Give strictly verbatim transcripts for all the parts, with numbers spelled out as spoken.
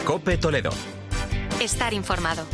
COPE Toledo. Estar informado.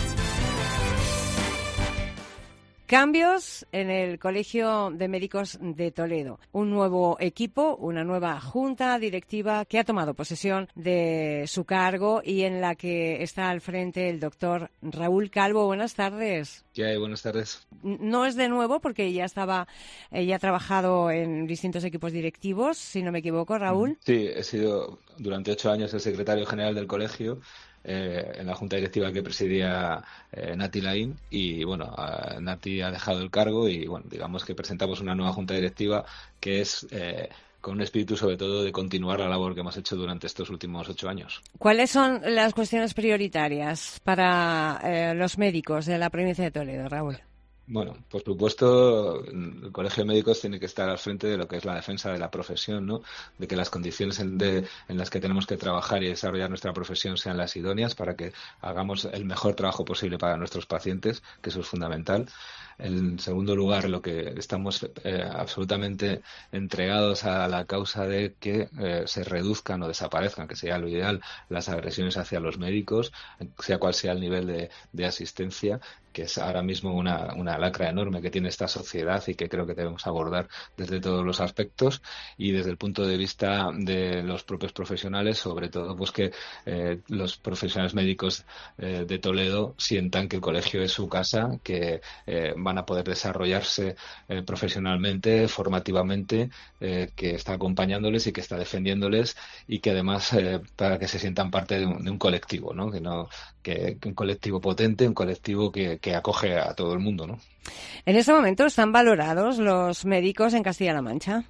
Cambios en el Colegio de Médicos de Toledo. Un nuevo equipo, una nueva junta directiva que ha tomado posesión de su cargo y en la que está al frente el doctor Raúl Calvo. Buenas tardes. ¿Qué hay? Buenas tardes. No es de nuevo porque ya estaba, ya ha trabajado en distintos equipos directivos, si no me equivoco, Raúl. Sí, he sido durante ocho años el secretario general del colegio. Eh, en la junta directiva que presidía eh, Nati Laín y bueno, a, Nati ha dejado el cargo y bueno, digamos que presentamos una nueva junta directiva que es eh, con un espíritu sobre todo de continuar la labor que hemos hecho durante estos últimos ocho años. ¿Cuáles son las cuestiones prioritarias para eh, los médicos de la provincia de Toledo, Raúl? Bueno, por supuesto, el Colegio de Médicos tiene que estar al frente de lo que es la defensa de la profesión, ¿no? De que las condiciones en, de, en las que tenemos que trabajar y desarrollar nuestra profesión sean las idóneas para que hagamos el mejor trabajo posible para nuestros pacientes, que eso es fundamental. En segundo lugar, lo que estamos eh, absolutamente entregados a la causa de que eh, se reduzcan o desaparezcan, que sería lo ideal, las agresiones hacia los médicos, sea cual sea el nivel de, de asistencia, que es ahora mismo una, una lacra enorme que tiene esta sociedad y que creo que debemos abordar desde todos los aspectos y desde el punto de vista de los propios profesionales, sobre todo pues que eh, los profesionales médicos eh, de Toledo sientan que el colegio es su casa, que eh, van a poder desarrollarse eh, profesionalmente, formativamente, eh, que está acompañándoles y que está defendiéndoles y que además eh, para que se sientan parte de un, de un colectivo, ¿no? Que no que, que un colectivo potente, un colectivo que que acoge a todo el mundo, ¿no? En este momento, ¿están valorados los médicos en Castilla-La Mancha?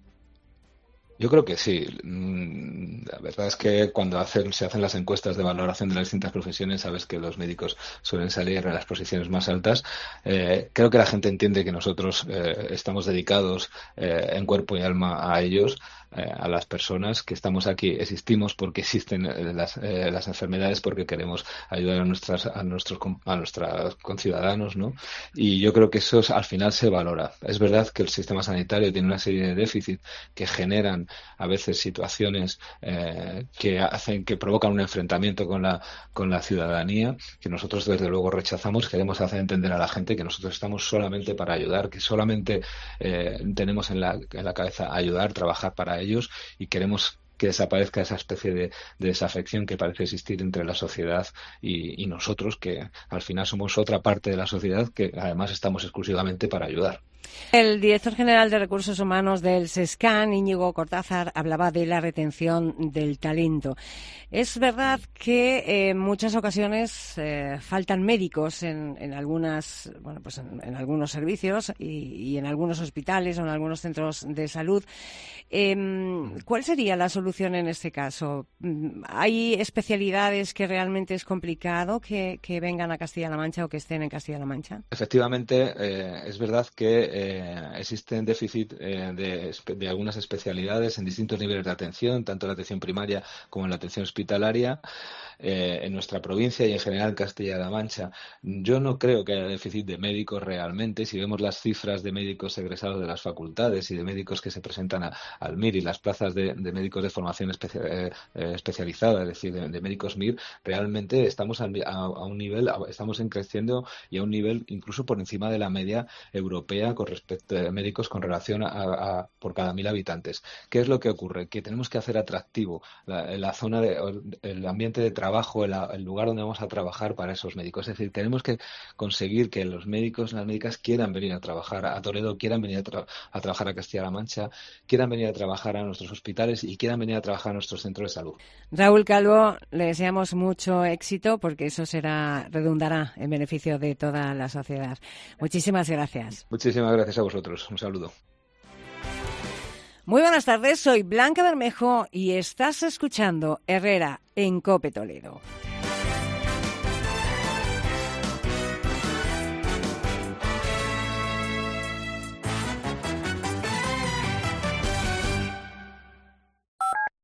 Yo creo que sí. La verdad es que cuando hacen, se hacen las encuestas de valoración de las distintas profesiones, sabes que los médicos suelen salir en las posiciones más altas. Eh, creo que la gente entiende que nosotros eh, estamos dedicados eh, en cuerpo y alma a ellos, eh, a las personas que estamos aquí. Existimos porque existen eh, las, eh, las enfermedades, porque queremos ayudar a nuestras a nuestros a nuestros conciudadanos, ¿no? Y yo creo que eso al final se valora. Es verdad que el sistema sanitario tiene una serie de déficits que generan a veces situaciones eh, que hacen que provocan un enfrentamiento con la con la ciudadanía, que nosotros desde luego rechazamos. Queremos hacer entender a la gente que nosotros estamos solamente para ayudar, que solamente eh, tenemos en la, en la cabeza ayudar, trabajar para ellos, y queremos que desaparezca esa especie de, de desafección que parece existir entre la sociedad y, y nosotros, que al final somos otra parte de la sociedad que además estamos exclusivamente para ayudar. El director general de Recursos Humanos del SESCAN, Íñigo Cortázar, hablaba de la retención del talento. Es verdad que en muchas ocasiones eh, faltan médicos en, en algunas, bueno, pues en, en algunos servicios y, y en algunos hospitales o en algunos centros de salud. Eh, ¿Cuál sería la solución en este caso? ¿Hay especialidades que realmente es complicado que, que vengan a Castilla-La Mancha o que estén en Castilla-La Mancha? Efectivamente, eh, es verdad que eh, existen déficit eh, de, de algunas especialidades en distintos niveles de atención, tanto en la atención primaria como en la atención hospitalaria, eh, en nuestra provincia y en general en Castilla-La Mancha. Yo no creo que haya déficit de médicos realmente. Si vemos las cifras de médicos egresados de las facultades y de médicos que se presentan a, al M I R y las plazas de, de médicos de formación especia, eh, especializada, es decir, de, de médicos M I R, realmente estamos a, a, a un nivel, a, estamos en creciendo y a un nivel incluso por encima de la media europea con respecto a médicos con relación a, a por cada mil habitantes. ¿Qué es lo que ocurre? Que tenemos que hacer atractivo la, la zona de, el ambiente de trabajo, el, el lugar donde vamos a trabajar para esos médicos. Es decir, tenemos que conseguir que los médicos y las médicas quieran venir a trabajar a Toledo, quieran venir a, tra a trabajar a Castilla-La Mancha, quieran venir a trabajar a nuestros hospitales y quieran venir a trabajar a nuestros centros de salud. Raúl Calvo, le deseamos mucho éxito porque eso será redundará en beneficio de toda la sociedad. Muchísimas gracias. Muchísimas gracias a vosotros. Un saludo. Muy buenas tardes, soy Blanca Bermejo y estás escuchando Herrera en COPE Toledo.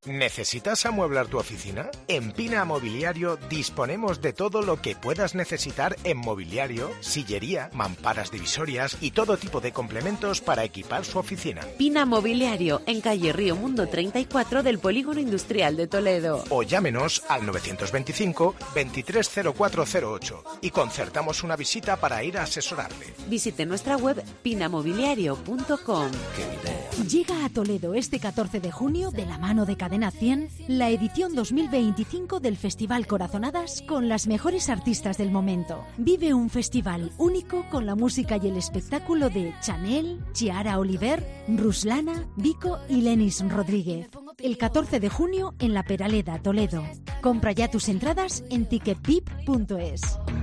¿Necesitas amueblar tu oficina? En Pina Mobiliario disponemos de todo lo que puedas necesitar en mobiliario, sillería, mamparas divisorias y todo tipo de complementos para equipar su oficina. Pina Mobiliario, en calle Río Mundo treinta y cuatro del Polígono Industrial de Toledo. O llámenos al novecientos veinticinco, veintitrés cero cuatro cero ocho y concertamos una visita para ir a asesorarle. Visite nuestra web pinamobiliario punto com. Llega a Toledo este catorce de junio, de la mano de Cadena cien, la edición dos mil veinticinco del Festival Corazonadas con las mejores artistas del momento. Vive un festival único con la música y el espectáculo de Chanel, Chiara Oliver, Ruslana, Vico y Lenis Rodríguez. El catorce de junio en La Peraleda, Toledo. Compra ya tus entradas en ticket vip punto es.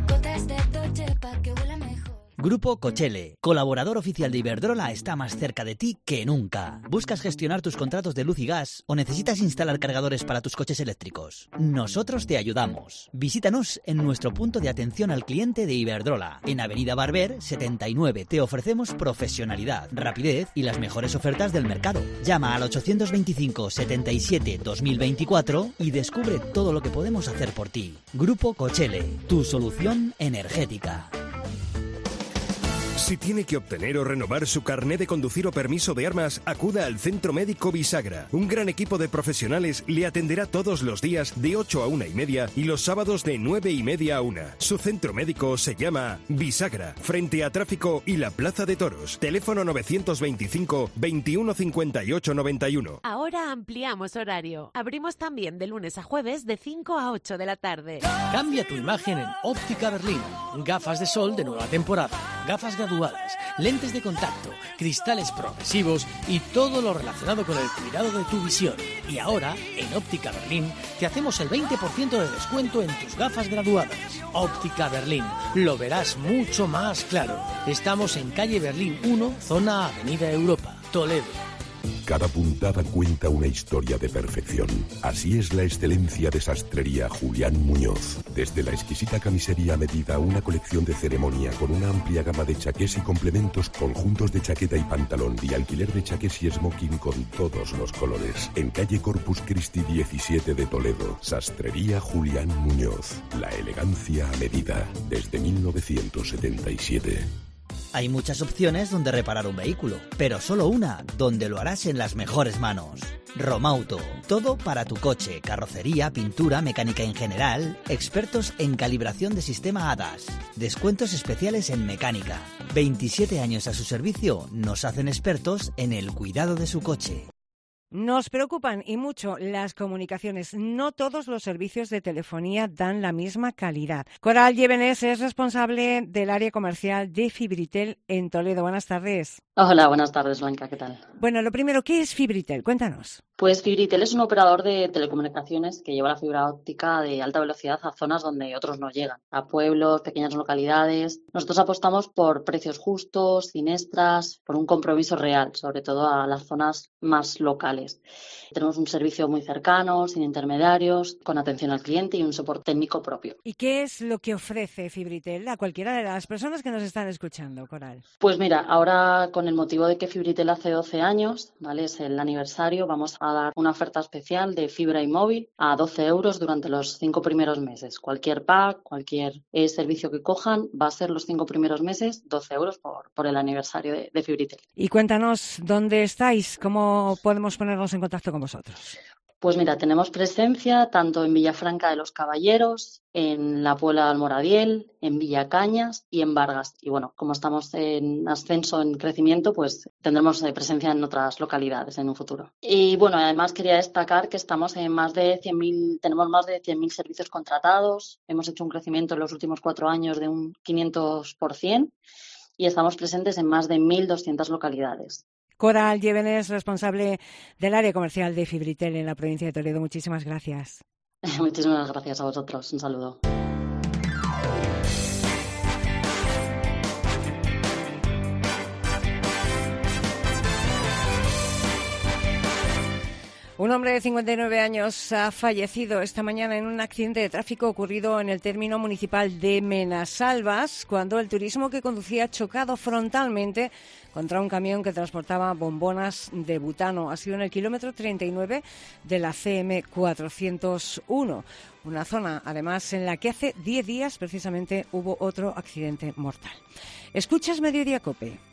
Grupo Cochele, colaborador oficial de Iberdrola, está más cerca de ti que nunca. ¿Buscas gestionar tus contratos de luz y gas o necesitas instalar cargadores para tus coches eléctricos? Nosotros te ayudamos. Visítanos en nuestro punto de atención al cliente de Iberdrola. En Avenida Barber setenta y nueve te ofrecemos profesionalidad, rapidez y las mejores ofertas del mercado. Llama al ochocientos veinticinco setenta y siete dos mil veinticuatro y descubre todo lo que podemos hacer por ti. Grupo Cochele, tu solución energética. Si tiene que obtener o renovar su carné de conducir o permiso de armas, acuda al Centro Médico Bisagra. Un gran equipo de profesionales le atenderá todos los días de ocho a una y media y los sábados de nueve y media a una. Su centro médico se llama Bisagra, frente a Tráfico y la Plaza de Toros. Teléfono novecientos veinticinco veintiuno cincuenta y ocho noventa y uno. Ahora ampliamos horario. Abrimos también de lunes a jueves de cinco a ocho de la tarde. Cambia tu imagen en Óptica Berlín. Gafas de sol de nueva temporada, gafas graduadas, lentes de contacto, cristales progresivos y todo lo relacionado con el cuidado de tu visión. Y ahora, en Óptica Berlín, te hacemos el veinte por ciento de descuento en tus gafas graduadas. Óptica Berlín, lo verás mucho más claro. Estamos en calle Berlín uno, zona Avenida Europa, Toledo. Cada puntada cuenta una historia de perfección. Así es la excelencia de Sastrería Julián Muñoz. Desde la exquisita camisería a medida, una colección de ceremonia con una amplia gama de chaqués y complementos, conjuntos de chaqueta y pantalón y alquiler de chaqués y smoking con todos los colores. En calle Corpus Christi diecisiete de Toledo, Sastrería Julián Muñoz. La elegancia a medida, desde mil novecientos setenta y siete. Hay muchas opciones donde reparar un vehículo, pero solo una donde lo harás en las mejores manos. Romauto, todo para tu coche, carrocería, pintura, mecánica en general, expertos en calibración de sistema A D A S, descuentos especiales en mecánica. veintisiete años a su servicio nos hacen expertos en el cuidado de su coche. Nos preocupan y mucho las comunicaciones. No todos los servicios de telefonía dan la misma calidad. Coral Llévenes es responsable del área comercial de Fibritel en Toledo. Buenas tardes. Hola, buenas tardes, Blanca. ¿Qué tal? Bueno, lo primero, ¿qué es Fibritel? Cuéntanos. Pues Fibritel es un operador de telecomunicaciones que lleva la fibra óptica de alta velocidad a zonas donde otros no llegan, a pueblos, pequeñas localidades. Nosotros apostamos por precios justos, sin extras, por un compromiso real, sobre todo a las zonas más locales. Tenemos un servicio muy cercano, sin intermediarios, con atención al cliente y un soporte técnico propio. ¿Y qué es lo que ofrece Fibritel a cualquiera de las personas que nos están escuchando, Coral? Pues mira, ahora con el motivo de que Fibritel hace doce años, ¿vale? Es el aniversario, vamos a dar una oferta especial de fibra y móvil a doce euros durante los cinco primeros meses. Cualquier pack, cualquier eh, servicio que cojan, va a ser los cinco primeros meses doce euros por, por el aniversario de, de Fibritel. Y cuéntanos dónde estáis, cómo podemos ponernos en contacto con vosotros. Pues mira, tenemos presencia tanto en Villafranca de los Caballeros, en la Puebla de Almoradiel, en Villacañas y en Vargas. Y bueno, como estamos en ascenso, en crecimiento, pues tendremos presencia en otras localidades en un futuro. Y bueno, además quería destacar que estamos en más de cien mil, tenemos más de cien mil servicios contratados. Hemos hecho un crecimiento en los últimos cuatro años de un quinientos por ciento y estamos presentes en más de mil doscientas localidades. Coral Llévenes, responsable del área comercial de Fibritel en la provincia de Toledo. Muchísimas gracias. Muchísimas gracias a vosotros. Un saludo. Un hombre de cincuenta y nueve años ha fallecido esta mañana en un accidente de tráfico ocurrido en el término municipal de Menasalvas, cuando el turismo que conducía ha chocado frontalmente contra un camión que transportaba bombonas de butano. Ha sido en el kilómetro treinta y nueve de la C M cuatrocientos uno, una zona, además, en la que hace diez días precisamente hubo otro accidente mortal. Escuchas Mediodía COPE.